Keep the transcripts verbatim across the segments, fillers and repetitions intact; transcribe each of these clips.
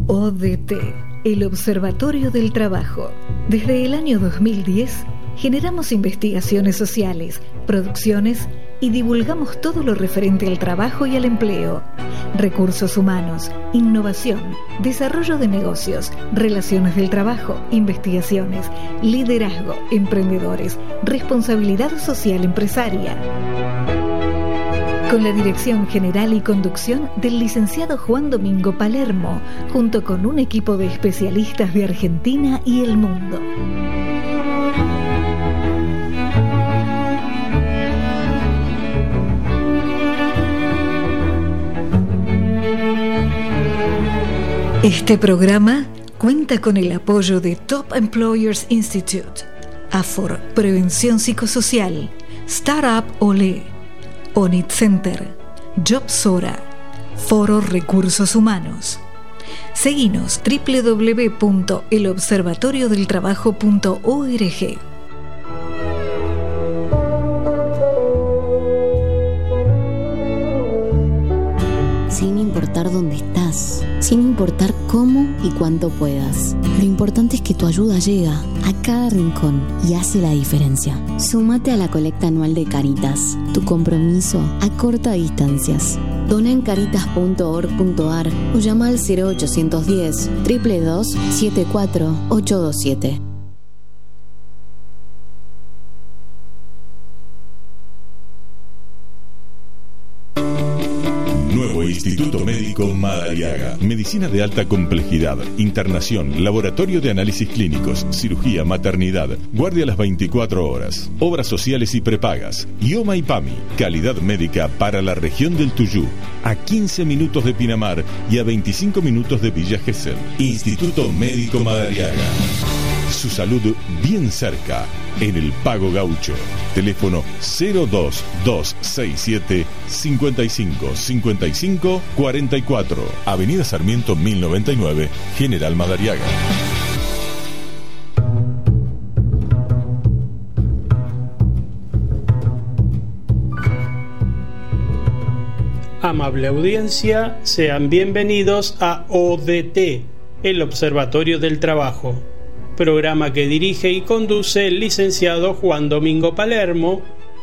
O D T, el Observatorio del Trabajo. Desde el año dos mil diez, generamos investigaciones sociales, producciones y divulgamos todo lo referente al trabajo y al empleo, recursos humanos, innovación, desarrollo de negocios, relaciones del trabajo, investigaciones, liderazgo, emprendedores, responsabilidad social empresaria. Con la dirección general y conducción del licenciado Juan Domingo Palermo, junto con un equipo de especialistas de Argentina y el mundo. Este programa cuenta con el apoyo de Top Employers Institute, AFOR, Prevención Psicosocial, Startup Olé, Onit Center, Jobsora, Foro Recursos Humanos. Seguinos doble u doble u doble u punto el observatorio del trabajo punto org. Sin importar dónde estás, sin importar cómo y cuánto puedas. Lo importante es que tu ayuda llega a cada rincón y hace la diferencia. Súmate a la colecta anual de Cáritas, tu compromiso a corta distancias. Dona en caritas punto org punto ar o llama al cero ochocientos diez, dos dos dos, siete cuatro ocho dos siete. Instituto Médico Madariaga. Medicina de alta complejidad, internación, laboratorio de análisis clínicos, cirugía, maternidad, guardia a las veinticuatro horas, obras sociales y prepagas, I O M A y PAMI, calidad médica para la región del Tuyú, a quince minutos de Pinamar y a veinticinco minutos de Villa Gesell. Instituto Médico Madariaga. Su salud bien cerca, en el Pago Gaucho. Teléfono cero dos dos seis siete, cinco cinco, cinco cinco, cuatro cuatro. Avenida Sarmiento mil noventa y nueve, General Madariaga. Amable audiencia, sean bienvenidos a O D T, el Observatorio del Trabajo, programa que dirige y conduce el licenciado Juan Domingo Palermo,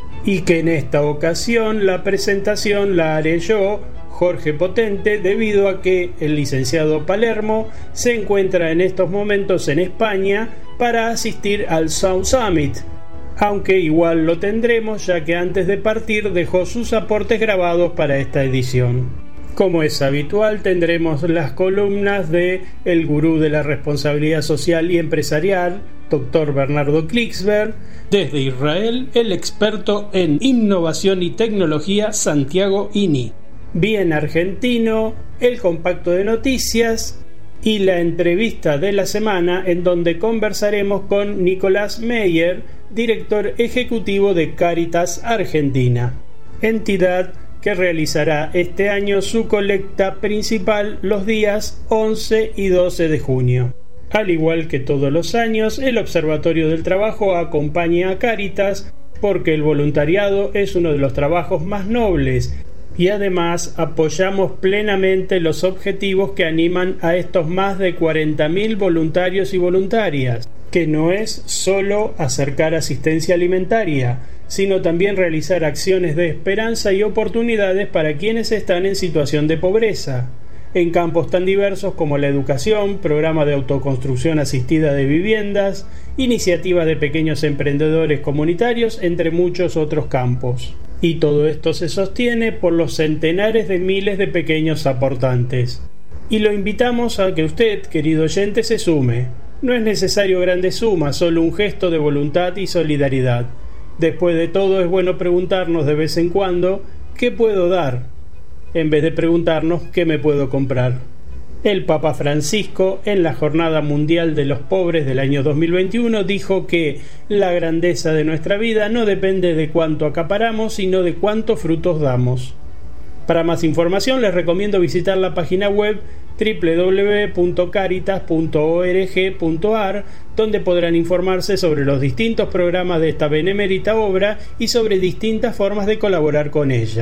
y que en esta ocasión la presentación la haré yo, Jorge Potente, debido a que el licenciado Palermo se encuentra en estos momentos en España para asistir al Sound Summit, aunque igual lo tendremos ya que antes de partir dejó sus aportes grabados para esta edición. Como es habitual, tendremos las columnas de el gurú de la responsabilidad social y empresarial, doctor Bernardo Klicksberg. Desde Israel, el experto en innovación y tecnología, Santiago Ini. Bien argentino, el compacto de noticias y la entrevista de la semana, en donde conversaremos con Nicolás Meyer, director ejecutivo de Cáritas Argentina, entidad que realizará este año su colecta principal los días once y doce de junio. Al igual que todos los años, el Observatorio del Trabajo acompaña a Cáritas porque el voluntariado es uno de los trabajos más nobles y además apoyamos plenamente los objetivos que animan a estos más de cuarenta mil voluntarios y voluntarias, que no es solo acercar asistencia alimentaria, sino también realizar acciones de esperanza y oportunidades para quienes están en situación de pobreza, en campos tan diversos como la educación, programa de autoconstrucción asistida de viviendas, iniciativas de pequeños emprendedores comunitarios, entre muchos otros campos. Y todo esto se sostiene por los centenares de miles de pequeños aportantes. Y lo invitamos a que usted, querido oyente, se sume. No es necesario grandes sumas, solo un gesto de voluntad y solidaridad. Después de todo, es bueno preguntarnos de vez en cuando ¿qué puedo dar?, en vez de preguntarnos ¿qué me puedo comprar? El Papa Francisco, en la Jornada Mundial de los Pobres del año dos mil veintiuno, dijo que la grandeza de nuestra vida no depende de cuánto acaparamos, sino de cuántos frutos damos. Para más información les recomiendo visitar la página web doble u doble u doble u punto caritas punto org punto ar, donde podrán informarse sobre los distintos programas de esta benemérita obra y sobre distintas formas de colaborar con ella.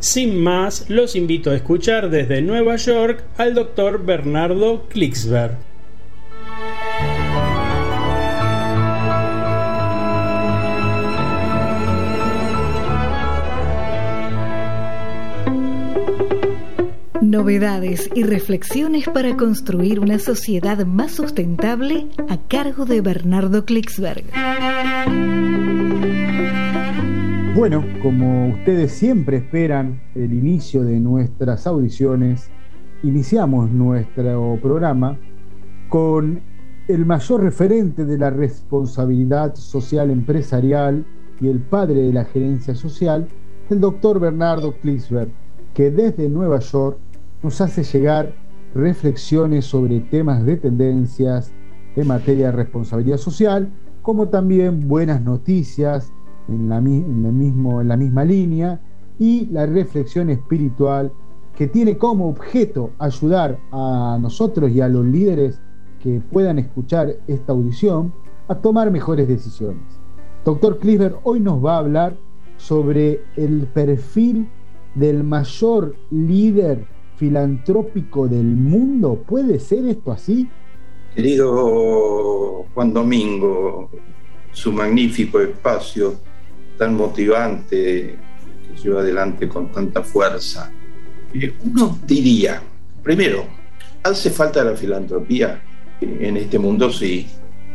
Sin más, los invito a escuchar desde Nueva York al doctor Bernardo Klicksberg. Novedades y reflexiones para construir una sociedad más sustentable a cargo de Bernardo Klicksberg. Bueno, como ustedes siempre esperan el inicio de nuestras audiciones, iniciamos nuestro programa con el mayor referente de la responsabilidad social empresarial y el padre de la gerencia social, el doctor Bernardo Klicksberg, que desde Nueva York nos hace llegar reflexiones sobre temas de tendencias en materia de responsabilidad social, como también buenas noticias en la, en el mismo, en la misma línea, y la reflexión espiritual que tiene como objeto ayudar a nosotros y a los líderes que puedan escuchar esta audición a tomar mejores decisiones. Doctor Klicksberg hoy nos va a hablar sobre el perfil del mayor líder filantrópico del mundo. ¿Puede ser esto así? Querido Juan Domingo, su magnífico espacio tan motivante que lleva adelante con tanta fuerza. Uno diría, primero, ¿hace falta la filantropía? En este mundo sí,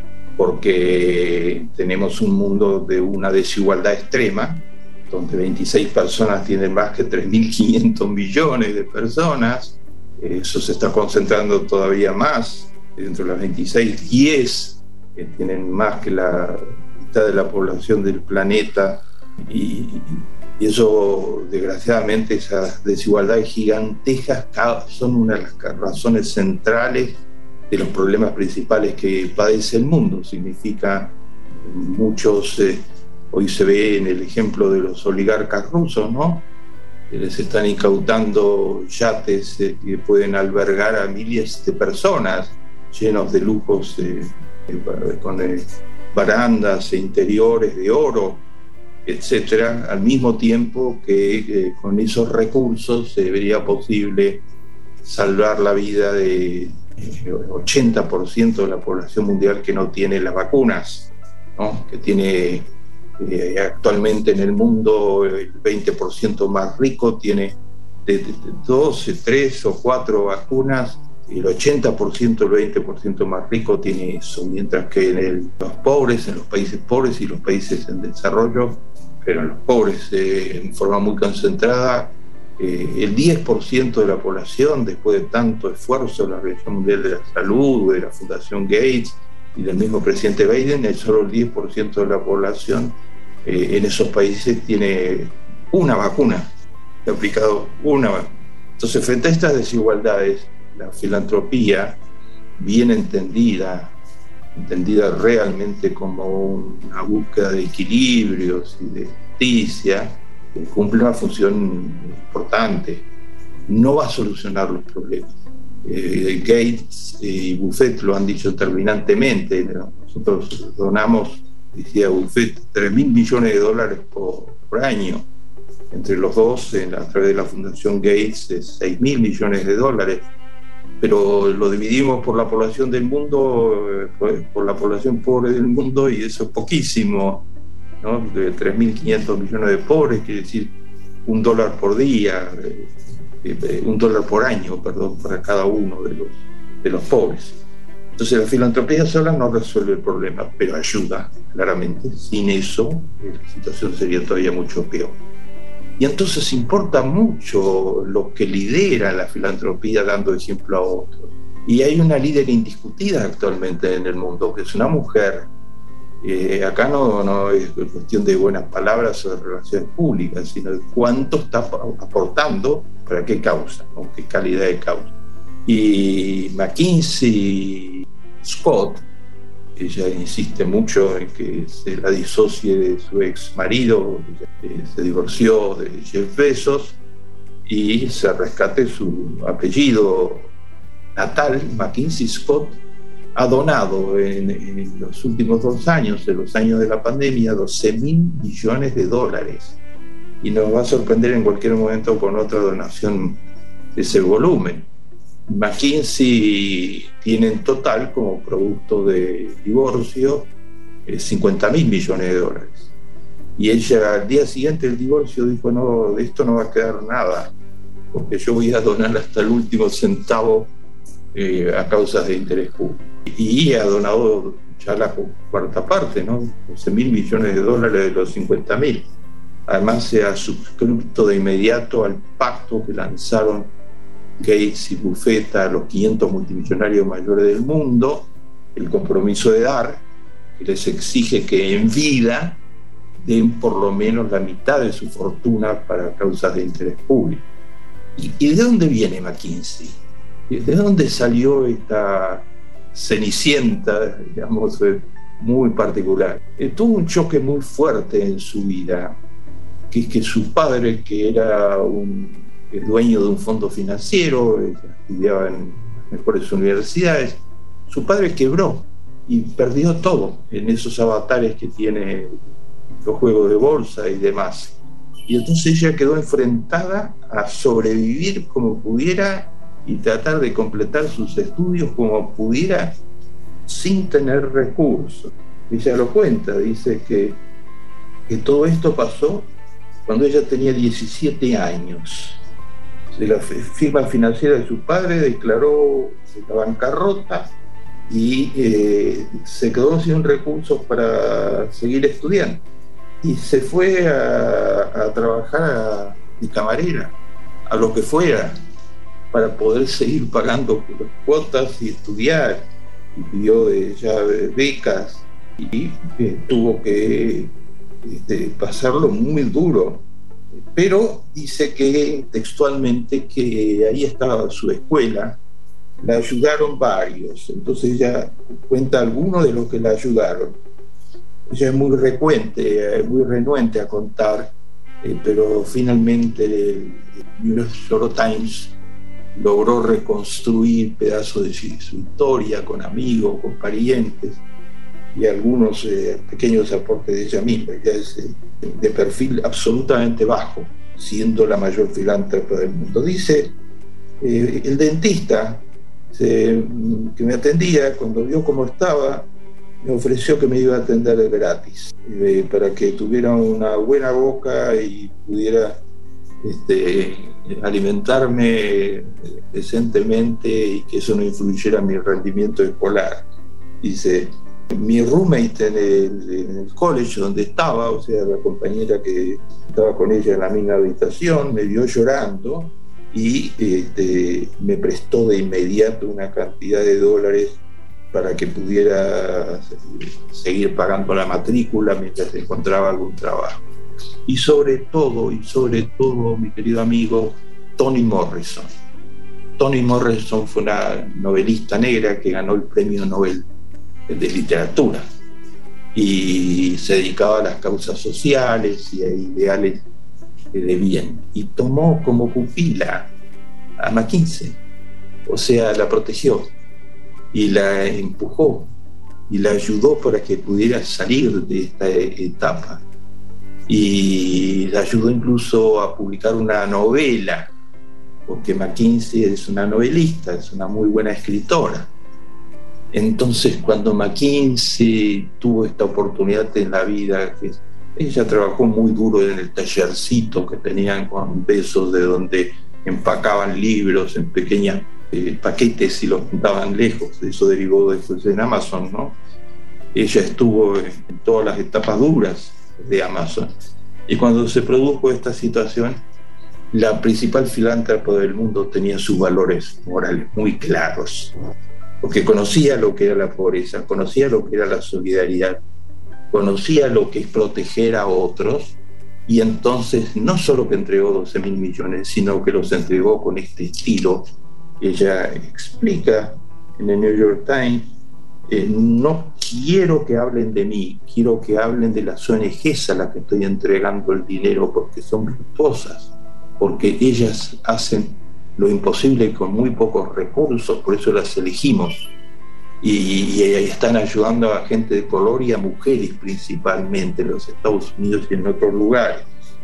porque tenemos un mundo de una desigualdad extrema, donde veintiséis personas tienen más que tres mil quinientos millones de personas. Eso se está concentrando todavía más. Dentro de las veintiséis, diez que tienen más que la mitad de la población del planeta. Y, y eso, desgraciadamente, esas desigualdades gigantescas son una de las razones centrales de los problemas principales que padece el mundo. Significa muchos... Eh, Hoy se ve en el ejemplo de los oligarcas rusos, ¿no? Que les están incautando yates eh, que pueden albergar a miles de personas, llenos de lujos, eh, eh, con eh, barandas e interiores de oro, etcétera, al mismo tiempo que eh, con esos recursos sería posible salvar la vida de eh, ochenta por ciento de la población mundial que no tiene las vacunas, ¿no? Que tiene... Eh, actualmente en el mundo el veinte por ciento más rico tiene de, de, de doce, tres o cuatro vacunas, y el ochenta por ciento, el veinte por ciento más rico tiene eso, mientras que en el, los pobres, en los países pobres y los países en desarrollo, pero en los pobres eh, en forma muy concentrada, eh, el diez por ciento de la población, después de tanto esfuerzo de la Organización Mundial de la Salud, de la Fundación Gates y del mismo presidente Biden, el solo el diez por ciento de la población Eh, en esos países tiene una vacuna, ha aplicado una vacuna. Entonces, frente a estas desigualdades, la filantropía, bien entendida, entendida realmente como una búsqueda de equilibrios y de justicia, cumple una función importante. No va a solucionar los problemas. Eh, Gates y Buffett lo han dicho terminantemente. Nosotros donamos, decía Buffett, tres mil millones de dólares por, por año. Entre los dos, en, a través de la Fundación Gates, es seis mil millones de dólares. Pero lo dividimos por la población del mundo, por, por la población pobre del mundo, y eso es poquísimo, ¿no? De tres mil quinientos millones de pobres, quiere decir un dólar por día, eh, un dólar por año, perdón, para cada uno de los, de los pobres. Entonces la filantropía sola no resuelve el problema, pero ayuda, claramente. Sin eso, la situación sería todavía mucho peor. Y entonces importa mucho lo que lidera la filantropía, dando ejemplo a otros. Y hay una líder indiscutida actualmente en el mundo, que es una mujer. Eh, acá no, no es cuestión de buenas palabras o de relaciones públicas, sino de cuánto está aportando, para qué causa, ¿no? Qué calidad de causa. Y McKinsey Scott, ella insiste mucho en que se la disocie de su ex marido, eh, se divorció de Jeff Bezos y se rescate su apellido natal. McKinsey Scott ha donado en, en los últimos dos años, en los años de la pandemia, doce mil millones de dólares y nos va a sorprender en cualquier momento con otra donación de ese volumen. McKinsey tiene en total, como producto de divorcio, eh, cincuenta mil millones de dólares. Y ella al día siguiente del divorcio dijo, no, de esto no va a quedar nada, porque yo voy a donar hasta el último centavo eh, a causas de interés público. Y ha donado ya la cuarta parte, ¿no? doce mil millones de dólares de los cincuenta mil. Además se ha suscrito de inmediato al pacto que lanzaron Gates y Buffett a los quinientos multimillonarios mayores del mundo, el compromiso de dar, que les exige que en vida den por lo menos la mitad de su fortuna para causas de interés público. ¿Y, y de dónde viene McKinsey? ¿De dónde salió esta cenicienta, digamos, muy particular? Eh, tuvo un choque muy fuerte en su vida, que es que su padre, que era un el dueño de un fondo financiero, estudiaba en las mejores universidades, su padre quebró y perdió todo en esos avatares que tiene los juegos de bolsa y demás. Y entonces ella quedó enfrentada a sobrevivir como pudiera y tratar de completar sus estudios como pudiera sin tener recursos. Ella lo cuenta, dice que, que todo esto pasó cuando ella tenía diecisiete años. La firma financiera de su padre declaró la bancarrota y eh, se quedó sin recursos para seguir estudiando. Y se fue a, a trabajar a, de camarera, a lo que fuera, para poder seguir pagando cuotas y estudiar. Y pidió de, ya de becas y eh, tuvo que este, pasarlo muy duro. Pero dice que textualmente que ahí estaba su escuela, la ayudaron varios, entonces ella cuenta algunos de los que la ayudaron. Ella es muy recuente, muy renuente a contar, eh, pero finalmente el New York Times logró reconstruir pedazos de su historia con amigos, con parientes y algunos eh, pequeños aportes de ella misma. Ella es eh, de perfil absolutamente bajo, siendo la mayor filántropa del mundo. Dice, eh, el dentista se, que me atendía, cuando vio cómo estaba, me ofreció que me iba a atender gratis, eh, para que tuviera una buena boca y pudiera este, alimentarme decentemente y que eso no influyera en mi rendimiento escolar. Dice, mi roommate en el, en el college donde estaba, o sea, la compañera que estaba con ella en la misma habitación, me vio llorando y este, me prestó de inmediato una cantidad de dólares para que pudiera seguir pagando la matrícula mientras encontraba algún trabajo. Y sobre todo, y sobre todo, mi querido amigo, Toni Morrison. Toni Morrison fue una novelista negra que ganó el premio Nobel de literatura y se dedicaba a las causas sociales y a ideales de bien, y tomó como pupila a McKinsey, o sea, la protegió y la empujó y la ayudó para que pudiera salir de esta etapa, y la ayudó incluso a publicar una novela, porque McKinsey es una novelista, es una muy buena escritora. Entonces, cuando McKinsey tuvo esta oportunidad en la vida, que ella trabajó muy duro en el tallercito que tenían con besos, de donde empacaban libros en pequeños eh, paquetes y los juntaban lejos. Eso derivó después en Amazon, ¿no? Ella estuvo en todas las etapas duras de Amazon. Y cuando se produjo esta situación, la principal filántropa del mundo tenía sus valores morales muy claros, porque conocía lo que era la pobreza, conocía lo que era la solidaridad, conocía lo que es proteger a otros, y entonces no solo que entregó doce mil millones, sino que los entregó con este estilo. Ella explica en el New York Times, eh, no quiero que hablen de mí, quiero que hablen de las O N Ges a las que estoy entregando el dinero, porque son virtuosas, porque ellas hacen lo imposible con muy pocos recursos, por eso las elegimos, y, y, y están ayudando a gente de color y a mujeres principalmente en los Estados Unidos y en otros lugares.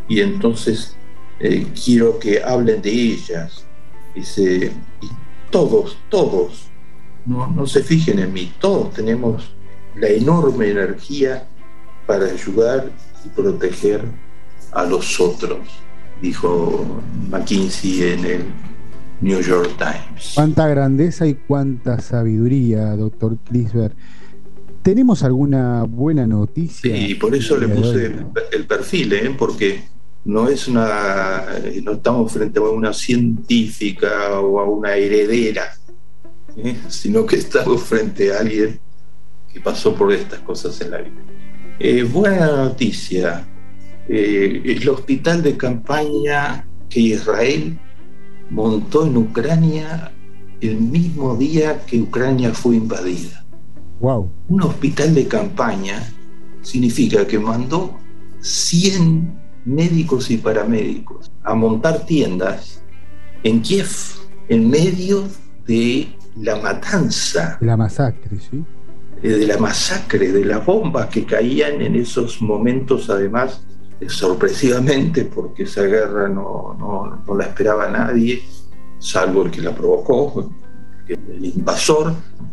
y entonces eh, quiero que hablen de ellas. Dice, y todos, todos, no, no se fijen en mí, todos tenemos la enorme energía para ayudar y proteger a los otros, dijo McKinsey en el New York Times. Cuánta grandeza y cuánta sabiduría, doctor Kliesberg. ¿Tenemos alguna buena noticia? Sí, por eso le puse el, el perfil, ¿eh? Porque no es una, no estamos frente a una científica o a una heredera, ¿eh? Sino que estamos frente a alguien que pasó por estas cosas en la vida. Eh, buena noticia, eh, el hospital de campaña que Israel montó en Ucrania el mismo día que Ucrania fue invadida. Wow. Un hospital de campaña significa que mandó cien médicos y paramédicos a montar tiendas en Kiev, en medio de la matanza. La masacre, ¿sí? De la masacre, de las bombas que caían en esos momentos, además, sorpresivamente, porque esa guerra no, no, no la esperaba nadie, salvo el que la provocó, el invasor.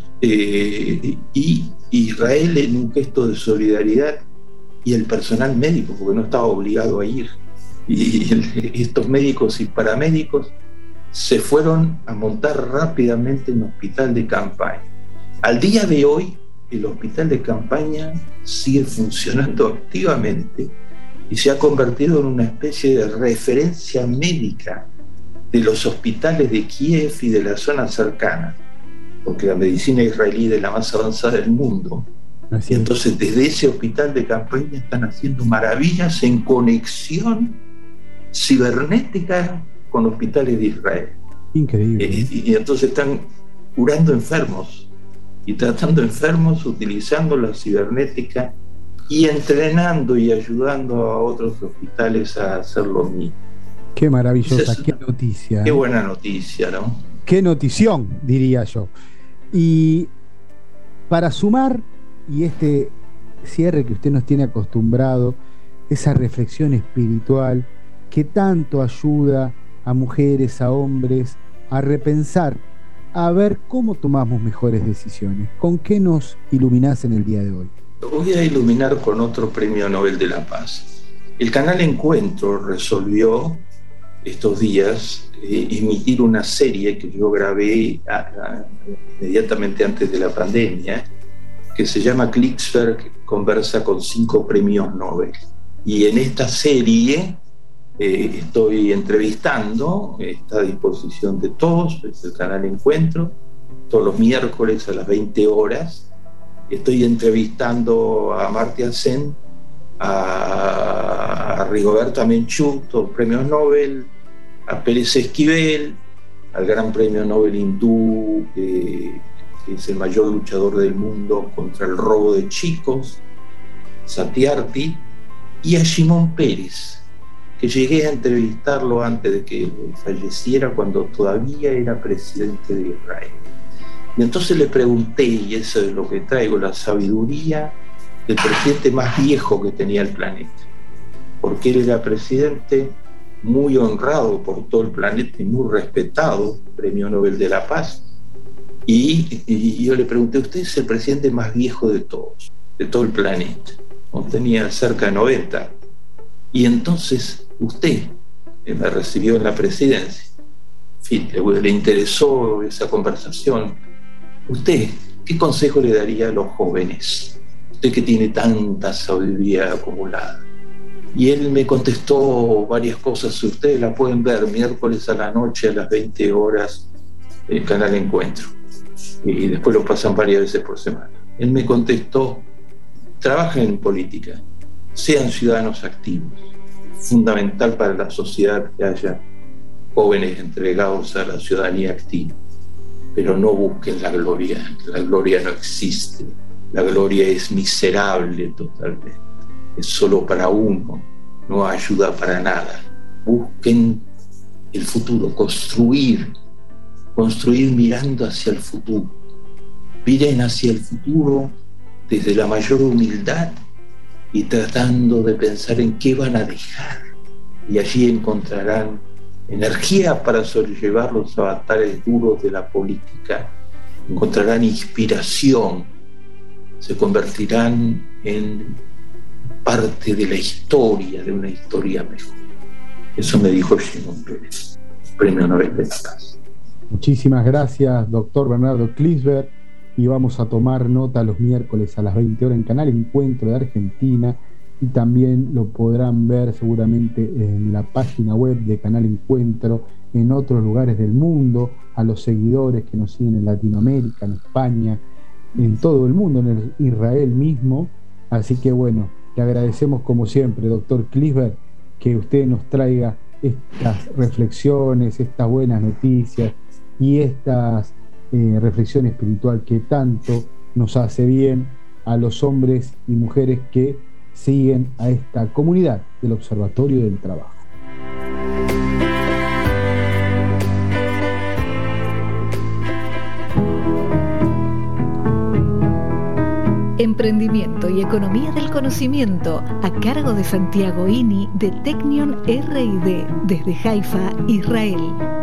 Eh, y Israel, en un gesto de solidaridad, y el personal médico, porque no estaba obligado a ir, y el, estos médicos y paramédicos se fueron a montar rápidamente un hospital de campaña. Al día de hoy, el hospital de campaña sigue funcionando activamente y se ha convertido en una especie de referencia médica de los hospitales de Kiev y de la zona cercana, porque la medicina israelí es de la más avanzada del mundo. Así y entonces desde ese hospital de campaña están haciendo maravillas en conexión cibernética con hospitales de Israel. Increíble. Eh, y, y entonces están curando enfermos y tratando enfermos utilizando la cibernética y entrenando y ayudando a otros hospitales a hacer lo mismo. Qué maravillosa, es qué noticia. Qué buena noticia, ¿no? Qué notición, diría yo. Y para sumar, y este cierre que usted nos tiene acostumbrado, esa reflexión espiritual que tanto ayuda a mujeres, a hombres, a repensar, a ver cómo tomamos mejores decisiones. ¿Con qué nos iluminás en el día de hoy? Lo voy a iluminar con otro premio Nobel de la Paz. El canal Encuentro resolvió estos días eh, emitir una serie que yo grabé a, a, inmediatamente antes de la pandemia, que se llama Kliesberg conversa con cinco premios Nobel. Y en esta serie eh, estoy entrevistando, está a disposición de todos, es el canal Encuentro, todos los miércoles a las veinte horas. Estoy entrevistando a Amartya Sen, a, a Rigoberta Menchú, todos premios Nobel, a Pérez Esquivel, al gran premio Nobel hindú, eh, que es el mayor luchador del mundo contra el robo de chicos, Satyarthi, y a Shimon Peres, que llegué a entrevistarlo antes de que falleciera, cuando todavía era presidente de Israel. Y entonces le pregunté, y eso es lo que traigo, la sabiduría del presidente más viejo que tenía el planeta, porque él era presidente muy honrado por todo el planeta y muy respetado, premio Nobel de la Paz. Y, y yo le pregunté, usted es el presidente más viejo de todos, de todo el planeta. Tenía cerca de noventa. Y entonces usted me recibió en la presidencia. En fin, le, le interesó esa conversación. ¿Usted qué consejo le daría a los jóvenes? Usted que tiene tanta sabiduría acumulada. Y él me contestó varias cosas. Ustedes la pueden ver miércoles a la noche a las veinte horas en el canal Encuentro. Y después lo pasan varias veces por semana. Él me contestó: trabajen en política, sean ciudadanos activos. Es fundamental para la sociedad que haya jóvenes entregados a la ciudadanía activa, pero no busquen la gloria. La gloria no existe. La gloria es miserable totalmente. Es solo para uno, no ayuda para nada. Busquen el futuro, construir, construir mirando hacia el futuro. Miren hacia el futuro desde la mayor humildad y tratando de pensar en qué van a dejar, y allí encontrarán energía para sobrellevar los avatares duros de la política, encontrarán inspiración, se convertirán en parte de la historia, de una historia mejor. Eso me dijo Shimon Peres, Premio Nobel de la Paz. Muchísimas gracias, doctor Bernardo Klinsberg, y vamos a tomar nota los miércoles a las veinte horas en Canal Encuentro de Argentina, y también lo podrán ver seguramente en la página web de Canal Encuentro, en otros lugares del mundo, a los seguidores que nos siguen en Latinoamérica, en España, en todo el mundo, en el Israel mismo. Así que bueno, le agradecemos como siempre, doctor Klinsberg, que usted nos traiga estas reflexiones, estas buenas noticias y estas eh, reflexión espiritual que tanto nos hace bien a los hombres y mujeres que siguen a esta comunidad del Observatorio del Trabajo. Emprendimiento y Economía del Conocimiento, a cargo de Santiago Ini de Technion R y D, desde Haifa, Israel.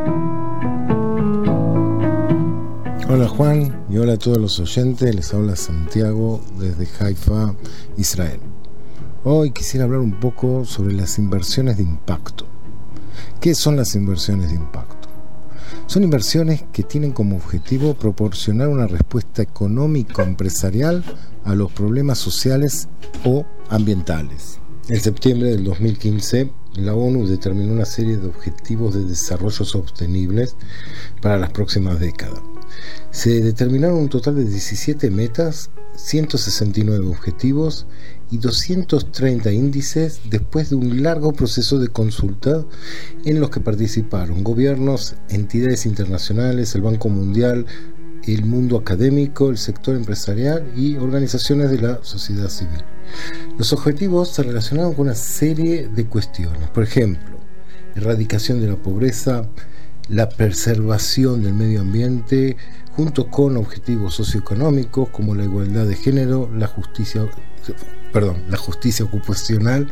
Hola Juan y hola a todos los oyentes, les habla Santiago desde Haifa, Israel. Hoy quisiera hablar un poco sobre las inversiones de impacto. ¿Qué son las inversiones de impacto? Son inversiones que tienen como objetivo proporcionar una respuesta económico-empresarial a los problemas sociales o ambientales. En septiembre del dos mil quince, la ONU determinó una serie de objetivos de desarrollo sostenibles para las próximas décadas. Se determinaron un total de diecisiete metas, ciento sesenta y nueve objetivos y doscientos treinta índices después de un largo proceso de consulta en los que participaron gobiernos, entidades internacionales, el Banco Mundial, el mundo académico, el sector empresarial y organizaciones de la sociedad civil. Los objetivos se relacionaron con una serie de cuestiones, por ejemplo, erradicación de la pobreza, la preservación del medio ambiente, junto con objetivos socioeconómicos como la igualdad de género, la justicia, perdón, la justicia ocupacional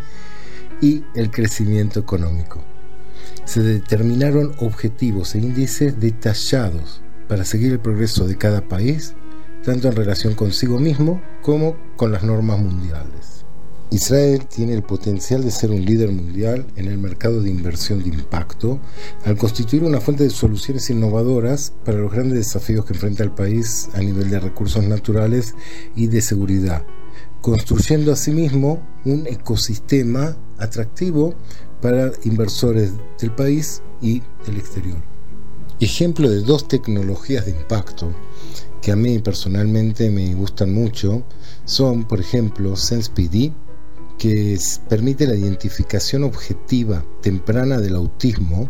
y el crecimiento económico. Se determinaron objetivos e índices detallados para seguir el progreso de cada país, tanto en relación consigo mismo como con las normas mundiales. Israel tiene el potencial de ser un líder mundial en el mercado de inversión de impacto al constituir una fuente de soluciones innovadoras para los grandes desafíos que enfrenta el país a nivel de recursos naturales y de seguridad, construyendo asimismo un ecosistema atractivo para inversores del país y del exterior. Ejemplo de dos tecnologías de impacto que a mí personalmente me gustan mucho son, por ejemplo, SensePD, que permite la identificación objetiva temprana del autismo,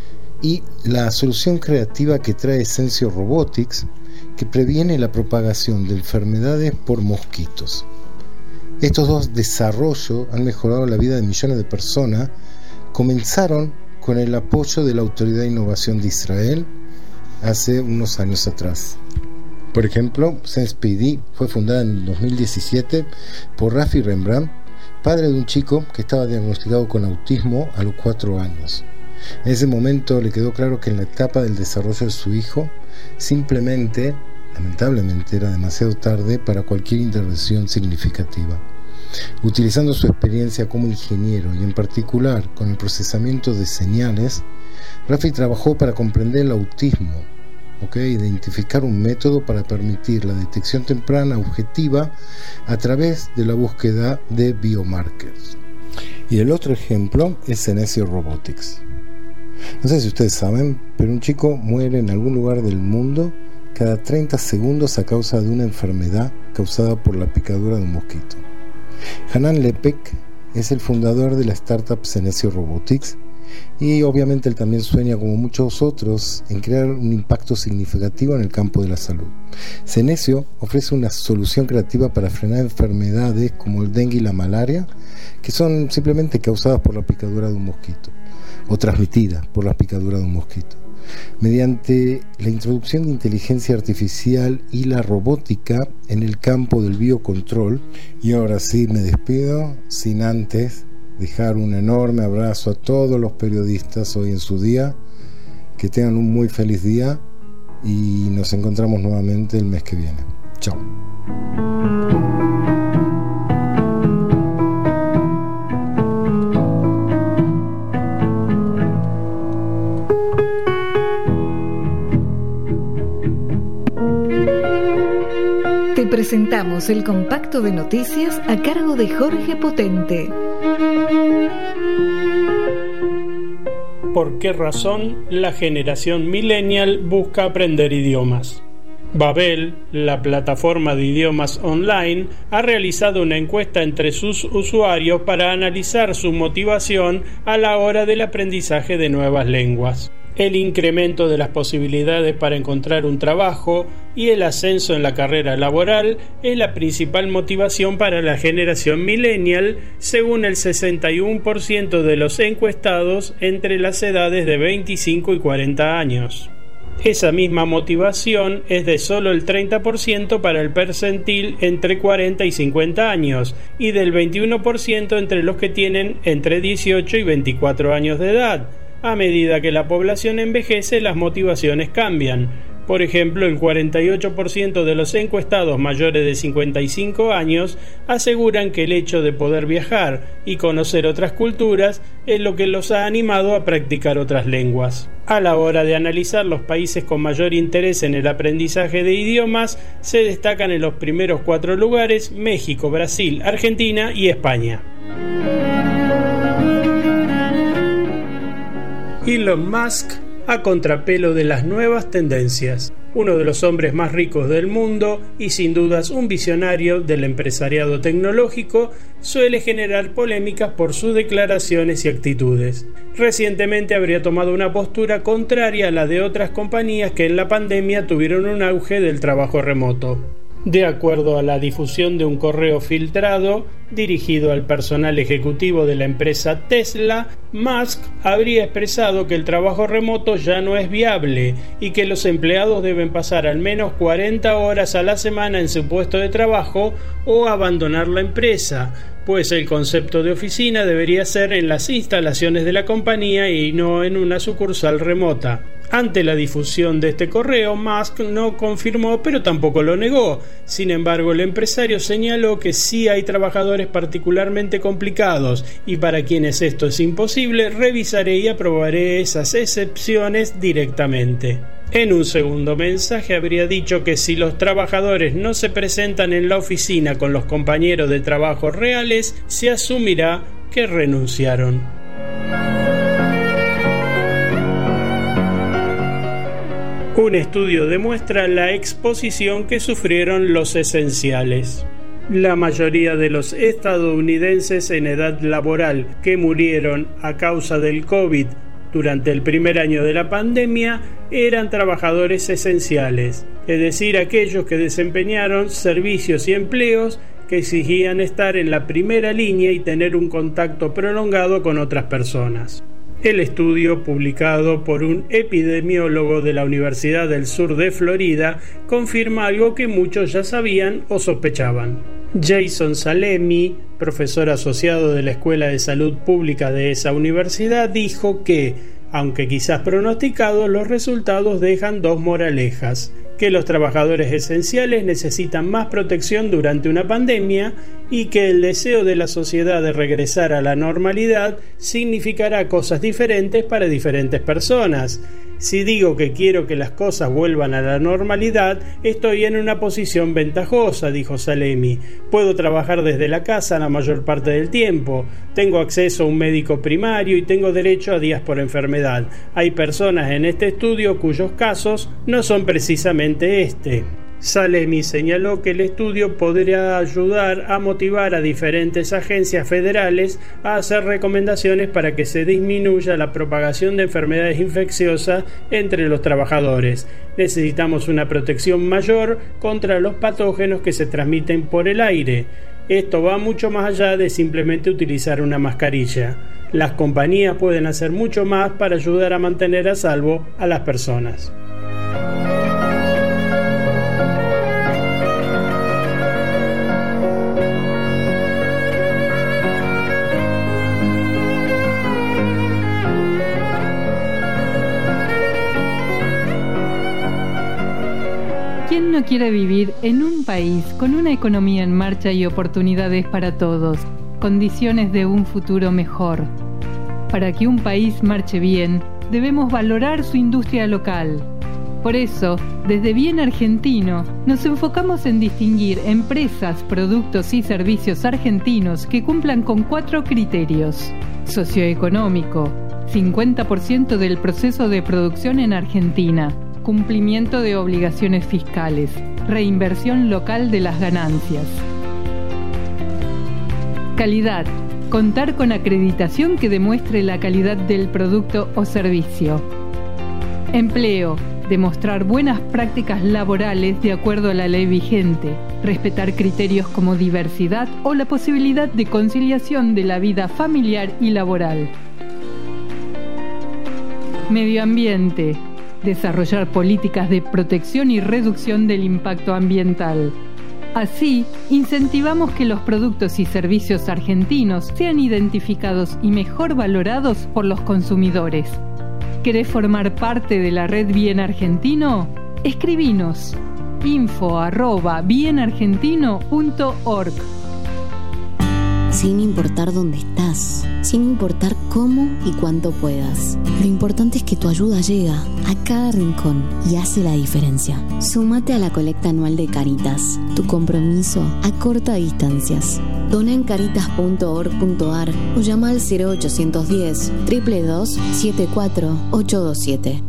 y la solución creativa que trae Sensio Robotics, que previene la propagación de enfermedades por mosquitos. Estos dos desarrollos han mejorado la vida de millones de personas. Comenzaron con el apoyo de la Autoridad de Innovación de Israel hace unos años atrás. Por ejemplo, SensePD fue fundada en dos mil diecisiete por Rafi Rembrandt, padre de un chico que estaba diagnosticado con autismo a los cuatro años. En ese momento le quedó claro que en la etapa del desarrollo de su hijo, simplemente, lamentablemente, era demasiado tarde para cualquier intervención significativa. Utilizando su experiencia como ingeniero y en particular con el procesamiento de señales, Rafi trabajó para comprender el autismo, ¿okay? Identificar un método para permitir la detección temprana objetiva a través de la búsqueda de biomarkers. Y el otro ejemplo es Sensio Robotics. No sé si ustedes saben, pero un chico muere en algún lugar del mundo cada treinta segundos a causa de una enfermedad causada por la picadura de un mosquito. Hanan Lepek es el fundador de la startup Sensio Robotics, y obviamente él también sueña, como muchos otros, en crear un impacto significativo en el campo de la salud. Sensio ofrece una solución creativa para frenar enfermedades como el dengue y la malaria, que son simplemente causadas por la picadura de un mosquito o transmitidas por la picadura de un mosquito. Mediante la introducción de inteligencia artificial y la robótica en el campo del biocontrol. Y ahora sí me despido sin antes dejar un enorme abrazo a todos los periodistas hoy en su día, que tengan un muy feliz día y nos encontramos nuevamente el mes que viene. Chao. Te presentamos el compacto de noticias a cargo de Jorge Potente. ¿Por qué razón la generación millennial busca aprender idiomas? Babel, la plataforma de idiomas online, ha realizado una encuesta entre sus usuarios para analizar su motivación a la hora del aprendizaje de nuevas lenguas. El incremento de las posibilidades para encontrar un trabajo y el ascenso en la carrera laboral es la principal motivación para la generación millennial, según el sesenta y uno por ciento de los encuestados entre las edades de veinticinco y cuarenta años. Esa misma motivación es de solo el treinta por ciento para el percentil entre cuarenta y cincuenta años y del veintiuno por ciento entre los que tienen entre dieciocho y veinticuatro años de edad. A medida que la población envejece, las motivaciones cambian. Por ejemplo, el cuarenta y ocho por ciento de los encuestados mayores de cincuenta y cinco años aseguran que el hecho de poder viajar y conocer otras culturas es lo que los ha animado a practicar otras lenguas. A la hora de analizar los países con mayor interés en el aprendizaje de idiomas, se destacan en los primeros cuatro lugares México, Brasil, Argentina y España. Elon Musk a contrapelo de las nuevas tendencias. Uno de los hombres más ricos del mundo y sin dudas un visionario del empresariado tecnológico, suele generar polémicas por sus declaraciones y actitudes. Recientemente habría tomado una postura contraria a la de otras compañías que en la pandemia tuvieron un auge del trabajo remoto. De acuerdo a la difusión de un correo filtrado dirigido al personal ejecutivo de la empresa Tesla, Musk habría expresado que el trabajo remoto ya no es viable y que los empleados deben pasar al menos cuarenta horas a la semana en su puesto de trabajo o abandonar la empresa, pues el concepto de oficina debería ser en las instalaciones de la compañía y no en una sucursal remota. Ante la difusión de este correo, Musk no confirmó, pero tampoco lo negó. Sin embargo, el empresario señaló que sí hay trabajadores particularmente complicados y para quienes esto es imposible, revisaré y aprobaré esas excepciones directamente. En un segundo mensaje habría dicho que si los trabajadores no se presentan en la oficina con los compañeros de trabajo reales, se asumirá que renunciaron. Un estudio demuestra la exposición que sufrieron los esenciales. La mayoría de los estadounidenses en edad laboral que murieron a causa del COVID durante el primer año de la pandemia eran trabajadores esenciales, es decir, aquellos que desempeñaron servicios y empleos que exigían estar en la primera línea y tener un contacto prolongado con otras personas. El estudio, publicado por un epidemiólogo de la Universidad del Sur de Florida, confirma algo que muchos ya sabían o sospechaban. Jason Salemi, profesor asociado de la Escuela de Salud Pública de esa universidad, dijo que, aunque quizás pronosticados, los resultados dejan dos moralejas: que los trabajadores esenciales necesitan más protección durante una pandemia y que el deseo de la sociedad de regresar a la normalidad significará cosas diferentes para diferentes personas. Si digo que quiero que las cosas vuelvan a la normalidad, estoy en una posición ventajosa, dijo Salemi. Puedo trabajar desde la casa la mayor parte del tiempo, tengo acceso a un médico primario y tengo derecho a días por enfermedad. Hay personas en este estudio cuyos casos no son precisamente este. Salemi señaló que el estudio podría ayudar a motivar a diferentes agencias federales a hacer recomendaciones para que se disminuya la propagación de enfermedades infecciosas entre los trabajadores. Necesitamos una protección mayor contra los patógenos que se transmiten por el aire. Esto va mucho más allá de simplemente utilizar una mascarilla. Las compañías pueden hacer mucho más para ayudar a mantener a salvo a las personas. ¿Quién no quiere vivir en un país con una economía en marcha y oportunidades para todos, condiciones de un futuro mejor? Para que un país marche bien, debemos valorar su industria local. Por eso, desde Bien Argentino, nos enfocamos en distinguir empresas, productos y servicios argentinos que cumplan con cuatro criterios. Socioeconómico, cincuenta por ciento del proceso de producción en Argentina. Cumplimiento de obligaciones fiscales. Reinversión local de las ganancias. Calidad. Contar con acreditación que demuestre la calidad del producto o servicio. Empleo. Demostrar buenas prácticas laborales de acuerdo a la ley vigente. Respetar criterios como diversidad o la posibilidad de conciliación de la vida familiar y laboral. Medio ambiente. Desarrollar políticas de protección y reducción del impacto ambiental. Así, incentivamos que los productos y servicios argentinos sean identificados y mejor valorados por los consumidores. ¿Querés formar parte de la red Bien Argentino? Escribinos info arroba bienargentino punto org. Sin importar dónde estás, sin importar cómo y cuánto puedas. Lo importante es que tu ayuda llega a cada rincón y hace la diferencia. Súmate a la colecta anual de Cáritas, tu compromiso a corta distancias. Dona en caritas punto org punto ar o llama al cero ochocientos diez, dos dos dos, siete cuatro ocho dos siete.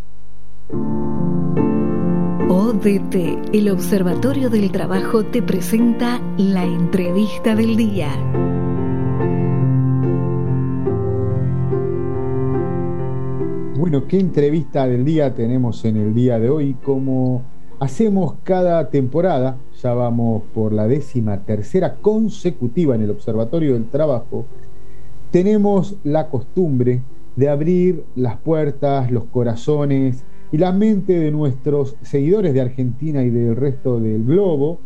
O D T, el Observatorio del Trabajo, te presenta la entrevista del día. Bueno, ¿qué entrevista del día tenemos en el día de hoy? Como hacemos cada temporada, ya vamos por la décima tercera consecutiva en el Observatorio del Trabajo, tenemos la costumbre de abrir las puertas, los corazones y la mente de nuestros seguidores de Argentina y del resto del globo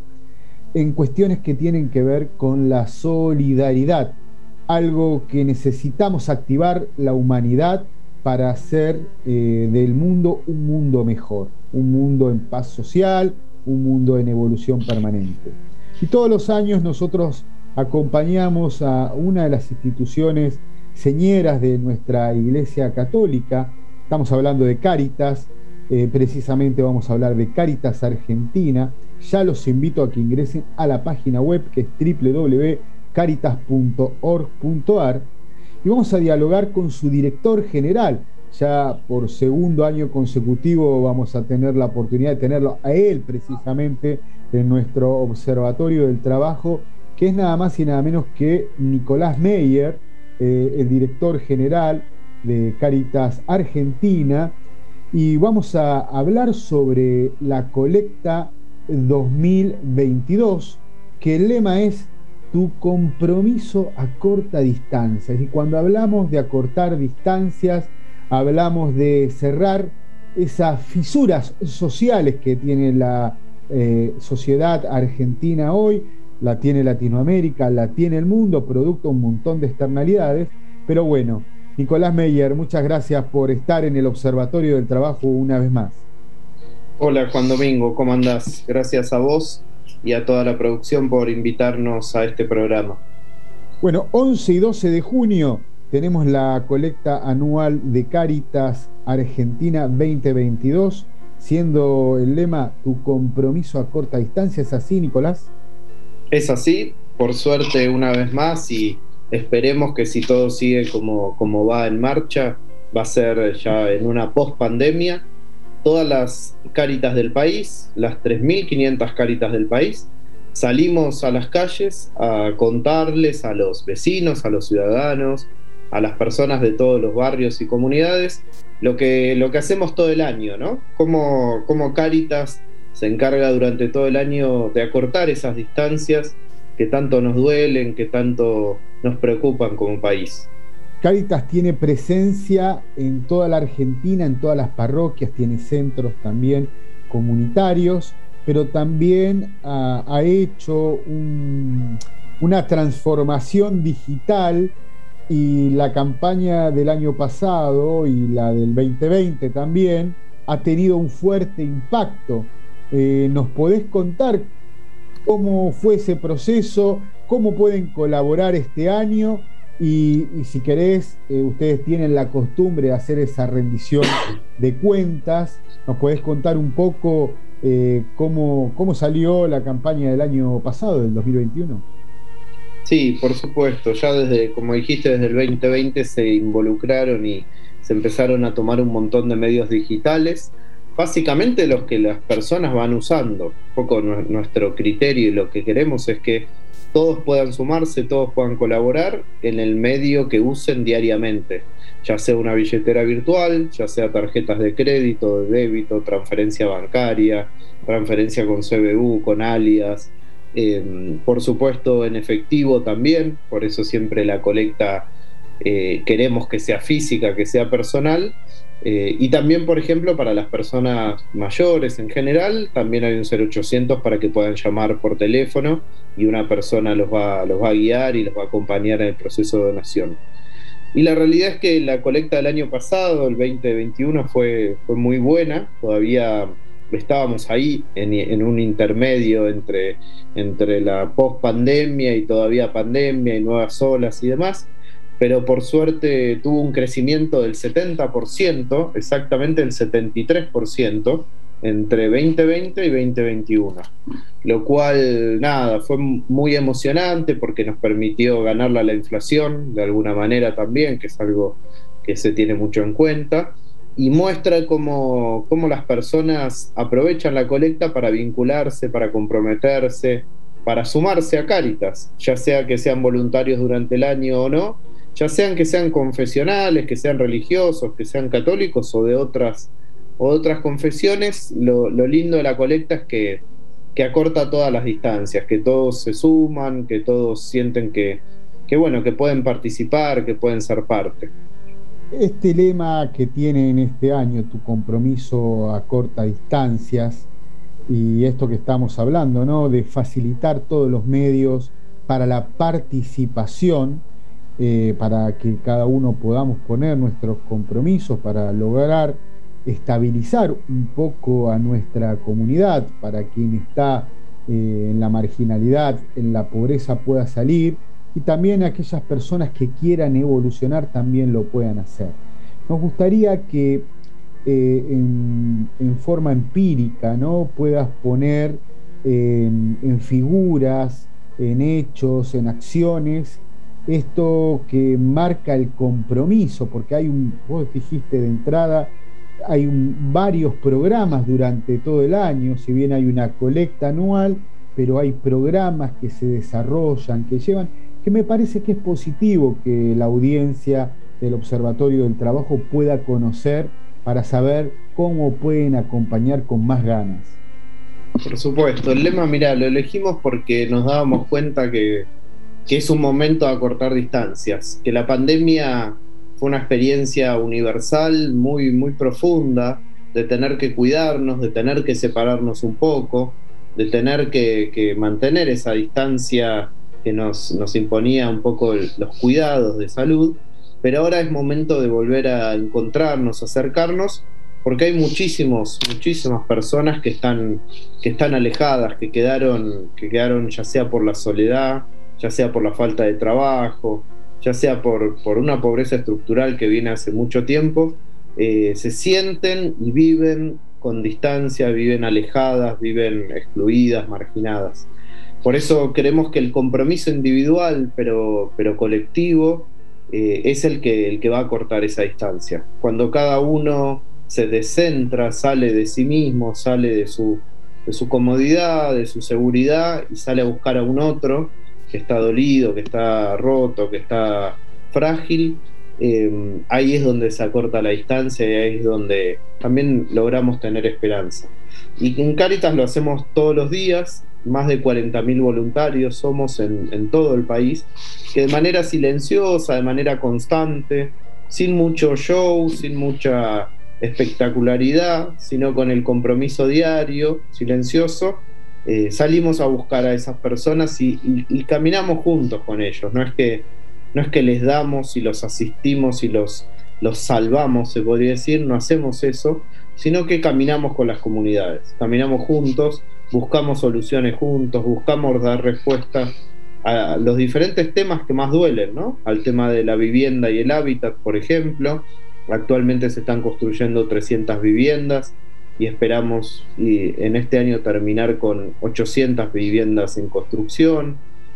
en cuestiones que tienen que ver con la solidaridad, algo que necesitamos activar la humanidad para hacer eh, del mundo un mundo mejor, un mundo en paz social, un mundo en evolución permanente. Y todos los años nosotros acompañamos a una de las instituciones señeras de nuestra Iglesia Católica. Estamos hablando de Cáritas, eh, precisamente vamos a hablar de Cáritas Argentina. Ya los invito a que ingresen a la página web que es doble u doble u doble u punto caritas punto org punto ar y vamos a dialogar con su director general. Ya por segundo año consecutivo vamos a tener la oportunidad de tenerlo a él precisamente en nuestro Observatorio del Trabajo, que es nada más y nada menos que Nicolás Meyer, eh, el director general de Cáritas Argentina, y vamos a hablar sobre la colecta dos mil veintidós, que el lema es tu compromiso a corta distancia. Y cuando hablamos de acortar distancias, hablamos de cerrar esas fisuras sociales que tiene la eh, sociedad argentina hoy, la tiene Latinoamérica, la tiene el mundo, producto de un montón de externalidades. Pero bueno, Nicolás Meyer, muchas gracias por estar en el Observatorio del Trabajo una vez más. Hola Juan Domingo, ¿cómo andás? Gracias a vos y a toda la producción por invitarnos a este programa. Bueno, once y doce de junio tenemos la colecta anual de Cáritas Argentina veinte veintidós, siendo el lema tu compromiso a corta distancia. ¿Es así, Nicolás? Es así, por suerte una vez más, y esperemos que si todo sigue como, como va en marcha, va a ser ya en una post-pandemia. Todas las Cáritas del país, las tres mil quinientas Cáritas del país, salimos a las calles a contarles a los vecinos, a los ciudadanos, a las personas de todos los barrios y comunidades lo que, lo que hacemos todo el año, ¿no? Cómo, cómo Cáritas se encarga durante todo el año de acortar esas distancias que tanto nos duelen, que tanto nos preocupan como país. Cáritas tiene presencia en toda la Argentina, en todas las parroquias, tiene centros también comunitarios, pero también ha, ha hecho un, una transformación digital, y la campaña del año pasado y la del veinte veinte también ha tenido un fuerte impacto eh, ¿nos podés contar cómo fue ese proceso? ¿Cómo pueden colaborar este año? Y, y si querés, eh, ustedes tienen la costumbre de hacer esa rendición de cuentas. ¿Nos podés contar un poco eh, cómo, cómo salió la campaña del año pasado, del dos mil veintiuno? Sí, por supuesto. Ya desde, como dijiste, desde el veinte veinte se involucraron y se empezaron a tomar un montón de medios digitales, básicamente los que las personas van usando. Un poco nuestro criterio y lo que queremos es que todos puedan sumarse, todos puedan colaborar en el medio que usen diariamente, ya sea una billetera virtual, ya sea tarjetas de crédito, de débito, transferencia bancaria, transferencia con C B U, con alias, eh, por supuesto en efectivo también. Por eso siempre la colecta eh, queremos que sea física, que sea personal. Eh, y también, por ejemplo, para las personas mayores en general, también hay un cero ochocientos para que puedan llamar por teléfono y una persona los va, los va a guiar y los va a acompañar en el proceso de donación. Y la realidad es que la colecta del año pasado, el veinte veintiuno, fue, fue muy buena. Todavía estábamos ahí en, en un intermedio entre, entre la post-pandemia y todavía pandemia y nuevas olas y demás. Pero por suerte tuvo un crecimiento del setenta por ciento, exactamente el setenta y tres por ciento, entre veinte veinte y veinte veintiuno. Lo cual, nada, fue muy emocionante porque nos permitió ganarle a la inflación, de alguna manera también, que es algo que se tiene mucho en cuenta, y muestra cómo, cómo las personas aprovechan la colecta para vincularse, para comprometerse, para sumarse a Cáritas, ya sea que sean voluntarios durante el año o no, ya sean que sean confesionales, que sean religiosos, que sean católicos o de otras, o otras confesiones. Lo, lo lindo de la colecta es que, que acorta todas las distancias, que todos se suman, que todos sienten que, que, bueno, que pueden participar, que pueden ser parte. Este lema que tienen este año, tu compromiso acorta distancias, y esto que estamos hablando, ¿no?, de facilitar todos los medios para la participación, Eh, para que cada uno podamos poner nuestros compromisos para lograr estabilizar un poco a nuestra comunidad, para quien está eh, en la marginalidad, en la pobreza, pueda salir, y también aquellas personas que quieran evolucionar también lo puedan hacer. Nos gustaría que eh, en, en forma empírica, ¿no?, puedas poner en, en figuras, en hechos, en acciones, esto que marca el compromiso, porque hay un, vos dijiste de entrada, hay un, varios programas durante todo el año. Si bien hay una colecta anual, pero hay programas que se desarrollan, que llevan, que me parece que es positivo que la audiencia del Observatorio del Trabajo pueda conocer para saber cómo pueden acompañar con más ganas. Por supuesto, el lema, mirá, lo elegimos porque nos dábamos cuenta que que es un momento de acortar distancias, que la pandemia fue una experiencia universal muy, muy profunda, de tener que cuidarnos, de tener que separarnos un poco, de tener que, que mantener esa distancia que nos, nos imponía un poco el, los cuidados de salud, pero ahora es momento de volver a encontrarnos, acercarnos, porque hay muchísimos, muchísimas personas que están, que están alejadas, que quedaron, que quedaron ya sea por la soledad, ya sea por la falta de trabajo, ya sea por, por una pobreza estructural que viene hace mucho tiempo, eh, se sienten y viven con distancia, viven alejadas, viven excluidas, marginadas. Por eso creemos que el compromiso individual, pero, pero colectivo, eh, es el que, el que va a cortar esa distancia. Cuando cada uno se descentra, sale de sí mismo, sale de su, de su comodidad, de su seguridad, y sale a buscar a un otro que está dolido, que está roto, que está frágil, eh, ahí es donde se acorta la distancia y ahí es donde también logramos tener esperanza. Y en Cáritas lo hacemos todos los días, más de cuarenta mil voluntarios somos en, en todo el país, que de manera silenciosa, de manera constante, sin mucho show, sin mucha espectacularidad, sino con el compromiso diario, silencioso, Eh, salimos a buscar a esas personas y, y, y caminamos juntos con ellos. No es que, no es que les damos y los asistimos y los, los salvamos, se podría decir, no hacemos eso, sino que caminamos con las comunidades, caminamos juntos, buscamos soluciones juntos, buscamos dar respuesta a los diferentes temas que más duelen, ¿no? Al tema de la vivienda y el hábitat, por ejemplo. Actualmente se están construyendo trescientas viviendas y esperamos y en este año terminar con ochocientas viviendas en construcción.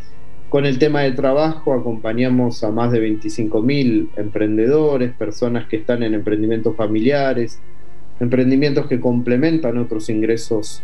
Con el tema del trabajo acompañamos a más de veinticinco mil emprendedores, personas que están en emprendimientos familiares, emprendimientos que complementan otros ingresos,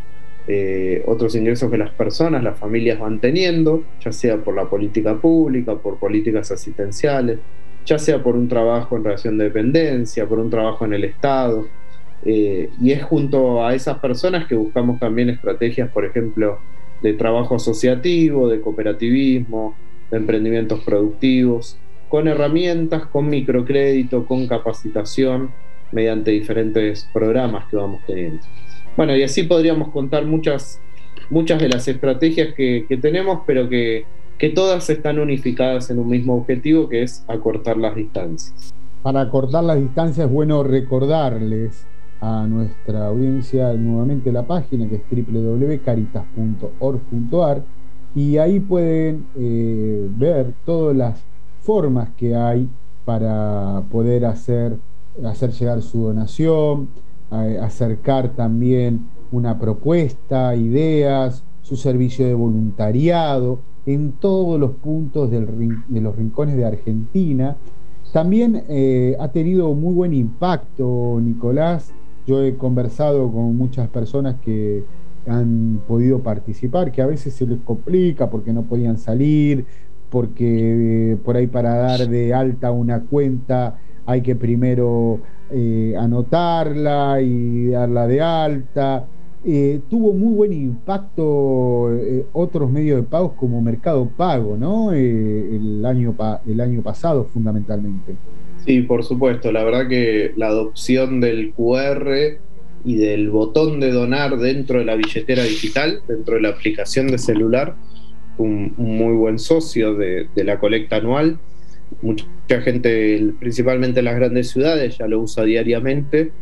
eh, otros ingresos que las personas, las familias van teniendo, ya sea por la política pública, por políticas asistenciales, ya sea por un trabajo en relación de dependencia, por un trabajo en el Estado. Eh, y es junto a esas personas que buscamos también estrategias, por ejemplo, de trabajo asociativo, de cooperativismo, de emprendimientos productivos, con herramientas, con microcrédito, con capacitación, mediante diferentes programas que vamos teniendo. Bueno, y así podríamos contar muchas, muchas de las estrategias que, que tenemos, pero que, que todas están unificadas en un mismo objetivo, que es acortar las distancias. Para acortar las distancias es bueno recordarles a nuestra audiencia nuevamente la página, que es doble u doble u doble u punto caritas punto org punto a r, y ahí pueden eh, ver todas las formas que hay para poder hacer, hacer llegar su donación, eh, acercar también una propuesta, ideas, su servicio de voluntariado en todos los puntos del, de los rincones de Argentina. También eh, ha tenido muy buen impacto, Nicolás. Yo he conversado con muchas personas que han podido participar, que a veces se les complica porque no podían salir, porque eh, por ahí para dar de alta una cuenta hay que primero eh, anotarla y darla de alta. Eh, tuvo muy buen impacto eh, otros medios de pagos como Mercado Pago, ¿no? Eh, el año pa- el año pasado fundamentalmente. Sí, por supuesto. La verdad que la adopción del cu erre y del botón de donar dentro de la billetera digital, dentro de la aplicación de celular, un, un muy buen socio de, de la colecta anual. Mucha gente, principalmente en las grandes ciudades, ya lo usa diariamente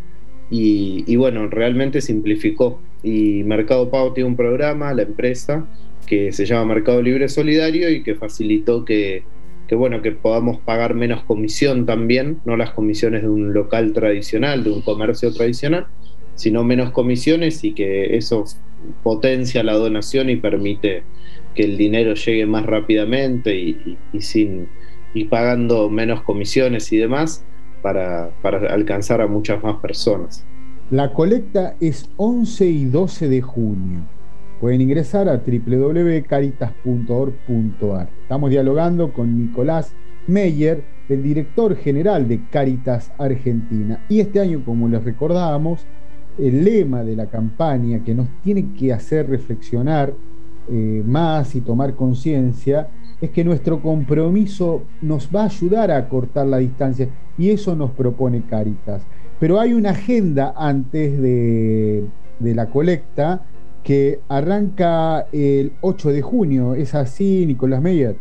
y, y bueno, realmente simplificó. Y Mercado Pago tiene un programa, la empresa, que se llama Mercado Libre Solidario y que facilitó que que bueno, que podamos pagar menos comisión también, no las comisiones de un local tradicional, de un comercio tradicional, sino menos comisiones, y que eso potencia la donación y permite que el dinero llegue más rápidamente y, y, y sin y pagando menos comisiones y demás para, para alcanzar a muchas más personas. La colecta es once y doce de junio. Pueden ingresar a doble u doble u doble u punto caritas punto org punto a r. Estamos dialogando con Nicolás Meyer, el director general de Cáritas Argentina. Y este año, como les recordábamos, el lema de la campaña que nos tiene que hacer reflexionar eh, más y tomar conciencia es que nuestro compromiso nos va a ayudar a acortar la distancia, y eso nos propone Cáritas. Pero hay una agenda antes de, de la colecta que arranca el ocho de junio. ¿Es así, Nicolás Meyer?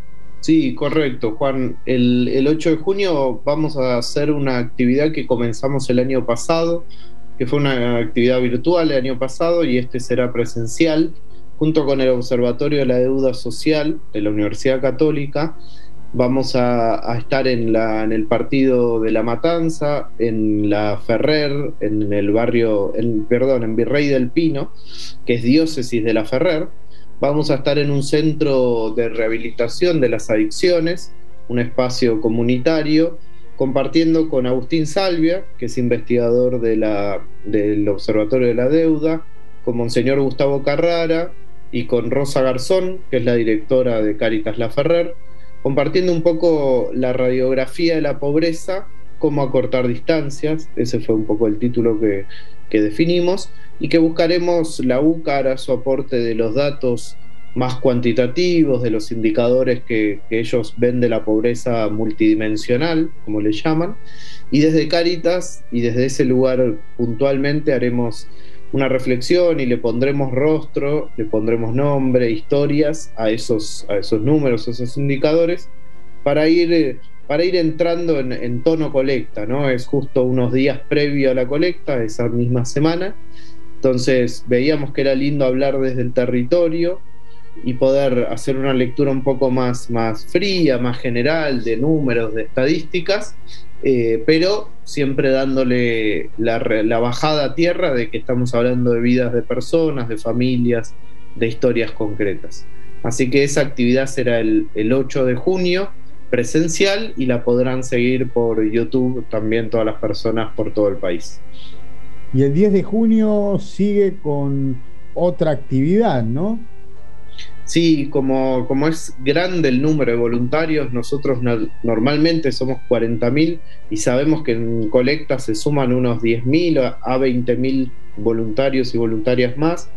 Sí, correcto, Juan. El, el ocho de junio vamos a hacer una actividad que comenzamos el año pasado, que fue una actividad virtual el año pasado, y este será presencial, junto con el Observatorio de la Deuda Social de la Universidad Católica. Vamos a, a estar en, la, en el partido de La Matanza, en la Ferrer, en el barrio, en, perdón, en Virrey del Pino, que es diócesis de la Ferrer. Vamos a estar en un centro de rehabilitación de las adicciones, un espacio comunitario, compartiendo con Agustín Salvia, que es investigador de la, del Observatorio de la Deuda, con Monseñor Gustavo Carrara y con Rosa Garzón, que es la directora de Cáritas La Ferrer, compartiendo un poco la radiografía de la pobreza, cómo acortar distancias. Ese fue un poco el título que, que definimos, y que buscaremos la U C A R a su aporte de los datos más cuantitativos, de los indicadores que, que ellos ven de la pobreza multidimensional, como le llaman, y desde Cáritas y desde ese lugar puntualmente haremos una reflexión y le pondremos rostro, le pondremos nombre, historias a esos, a esos números, a esos indicadores, para ir para ir entrando en, en tono colecta, ¿no? Es justo unos días previo a la colecta, esa misma semana. Entonces veíamos que era lindo hablar desde el territorio y poder hacer una lectura un poco más, más fría, más general, de números, de estadísticas, eh, pero siempre dándole la, la bajada a tierra de que estamos hablando de vidas de personas, de familias, de historias concretas. Así que esa actividad será el, el ocho de junio, presencial, y la podrán seguir por YouTube también todas las personas por todo el país. Y el diez de junio sigue con otra actividad, ¿no? Sí, como, como es grande el número de voluntarios, nosotros no, normalmente somos cuarenta mil y sabemos que en colecta se suman unos diez mil a veinte mil voluntarios y voluntarias más.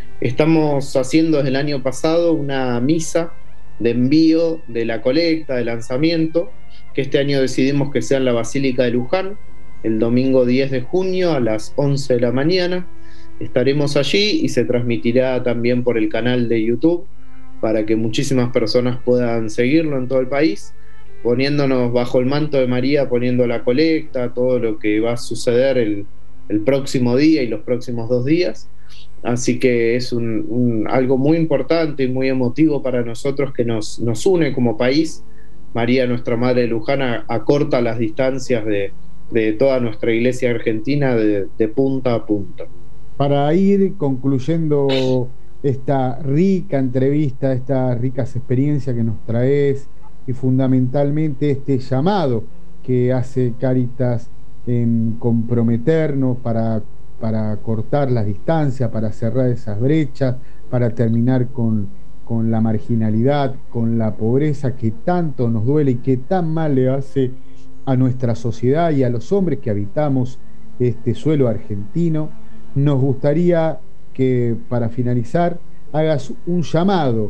Estamos haciendo desde el año pasado una misa de envío de la colecta, de lanzamiento, que este año decidimos que sea en la Basílica de Luján, el domingo diez de junio a las once de la mañana. Estaremos allí y se transmitirá también por el canal de YouTube para que muchísimas personas puedan seguirlo en todo el país, poniéndonos bajo el manto de María, poniendo la colecta, todo lo que va a suceder el, el próximo día y los próximos dos días. Así que es un, un, algo muy importante y muy emotivo para nosotros, que nos, nos une como país. María, nuestra Madre de Luján, acorta las distancias de, de toda nuestra iglesia argentina de, de punta a punta. Para ir concluyendo esta rica entrevista, estas ricas experiencias que nos traes, y fundamentalmente este llamado que hace Cáritas en comprometernos para, para cortar las distancias, para cerrar esas brechas, para terminar con, con la marginalidad, con la pobreza que tanto nos duele y que tan mal le hace a nuestra sociedad y a los hombres que habitamos este suelo argentino. Nos gustaría que, para finalizar, hagas un llamado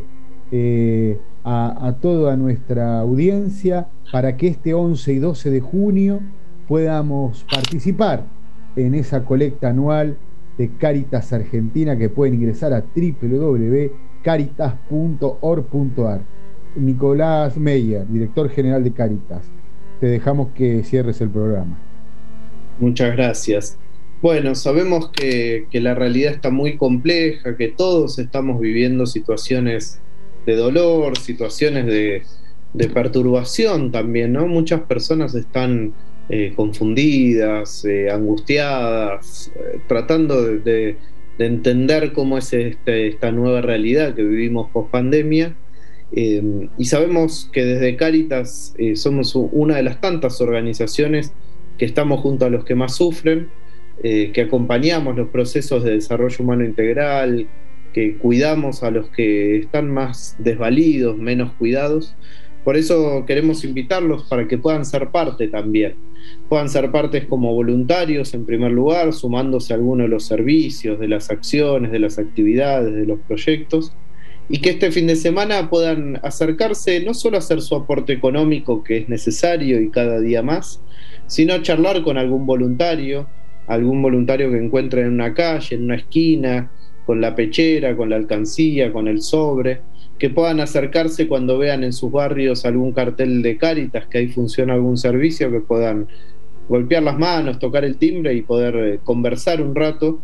eh, a, a toda nuestra audiencia para que este once y doce de junio podamos participar en esa colecta anual de Cáritas Argentina, que pueden ingresar a doble u doble u doble u punto cáritas punto org punto a r. Nicolás Meyer, director general de Cáritas, te dejamos que cierres el programa. Muchas gracias. Bueno, sabemos que, que la realidad está muy compleja, que todos estamos viviendo situaciones de dolor, situaciones de, de perturbación también, ¿no? Muchas personas están eh, confundidas, eh, angustiadas, eh, tratando de, de, de entender cómo es este, esta nueva realidad que vivimos post pandemia. Eh, y sabemos que desde Cáritas eh, somos una de las tantas organizaciones que estamos junto a los que más sufren, Eh, que acompañamos los procesos de desarrollo humano integral, que cuidamos a los que están más desvalidos, menos cuidados. Por eso queremos invitarlos para que puedan ser parte también. Puedan ser partes como voluntarios en primer lugar, sumándose a alguno de los servicios, de las acciones, de las actividades, de los proyectos, y que este fin de semana puedan acercarse no solo a hacer su aporte económico, que es necesario y cada día más, sino a charlar con algún voluntario, algún voluntario que encuentren en una calle, en una esquina, con la pechera, con la alcancía, con el sobre, que puedan acercarse cuando vean en sus barrios algún cartel de Cáritas, que ahí funciona algún servicio, que puedan golpear las manos, tocar el timbre y poder eh, conversar un rato,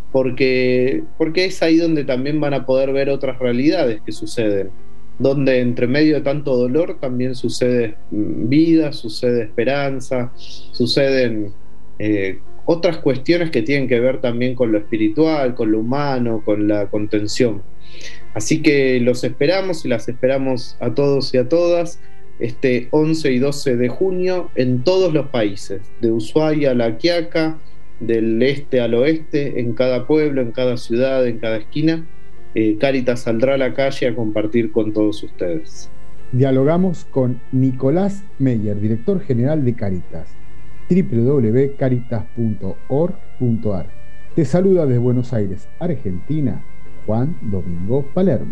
porque, porque es ahí donde también van a poder ver otras realidades que suceden, donde entre medio de tanto dolor también sucede vida, sucede esperanza, suceden eh, otras cuestiones que tienen que ver también con lo espiritual, con lo humano, con la contención. Así que los esperamos y las esperamos a todos y a todas este once y doce de junio en todos los países, de Ushuaia a La Quiaca, del este al oeste, en cada pueblo, en cada ciudad, en cada esquina. eh, Cáritas saldrá a la calle a compartir con todos ustedes. Dialogamos con Nicolás Meyer, director general de Cáritas. doble u doble u doble u punto cáritas punto org punto a r. Te saluda desde Buenos Aires, Argentina, Juan Domingo Palermo.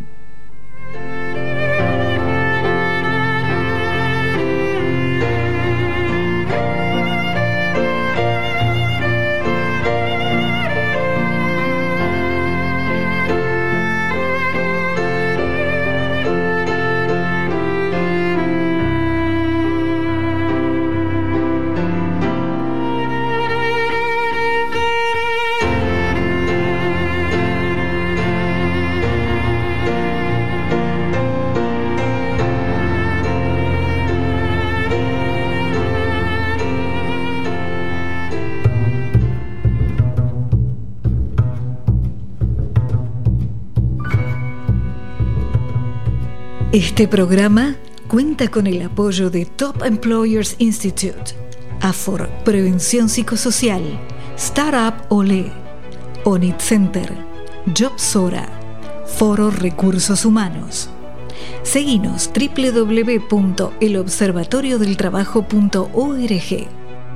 Este programa cuenta con el apoyo de Top Employers Institute, AFOR Prevención Psicosocial, Startup Olé, Onit Center, Jobsora, Foro Recursos Humanos. Seguinos doble u doble u doble u punto el observatorio del trabajo punto org.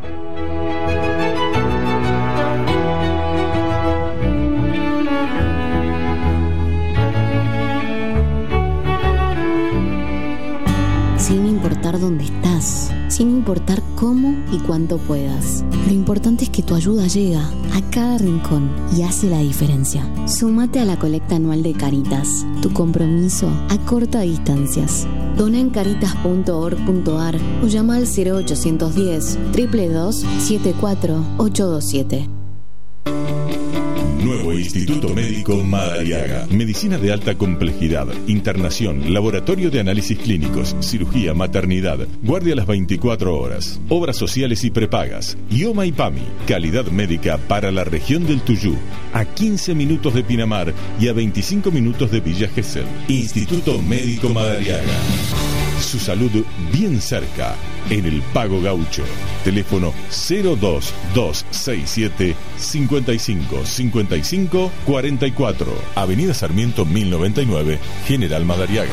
Sin importar dónde estás, sin importar cómo y cuánto puedas. Lo importante es que tu ayuda llega a cada rincón y hace la diferencia. Súmate a la colecta anual de Caritas. Tu compromiso acorta distancias. Dona en caritas punto org punto ar o llama al cero ochocientos diez, dos dos dos, siete cuatro ocho dos siete. Nuevo Instituto Médico Madariaga. Medicina de alta complejidad, internación, laboratorio de análisis clínicos, cirugía, maternidad, guardia a las veinticuatro horas, obras sociales y prepagas, IOMA y PAMI, calidad médica para la región del Tuyú, a quince minutos de Pinamar y a veinticinco minutos de Villa Gesell. Instituto Médico Madariaga. Su salud bien cerca, en el Pago Gaucho. Teléfono cero dos dos seis siete, cinco cinco, cinco cinco, cuatro cuatro. Avenida Sarmiento mil noventa y nueve, General Madariaga.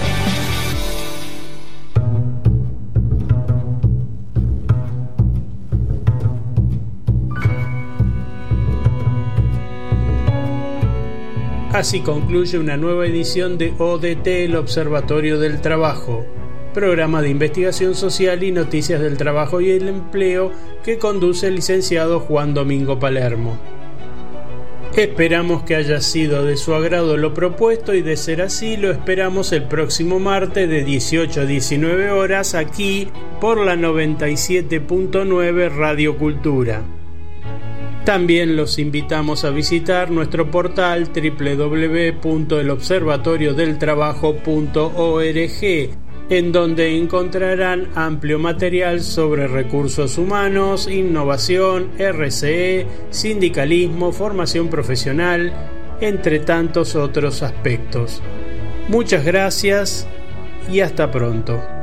Así concluye una nueva edición de O D T, el Observatorio del Trabajo, programa de investigación social y noticias del trabajo y el empleo que conduce el licenciado Juan Domingo Palermo. Esperamos que haya sido de su agrado lo propuesto y, de ser así, lo esperamos el próximo martes de dieciocho a diecinueve horas aquí por la noventa y siete punto nueve Radio Cultura. También los invitamos a visitar nuestro portal doble u doble u doble u punto el observatorio del trabajo punto org, en donde encontrarán amplio material sobre recursos humanos, innovación, R C E, sindicalismo, formación profesional, entre tantos otros aspectos. Muchas gracias y hasta pronto.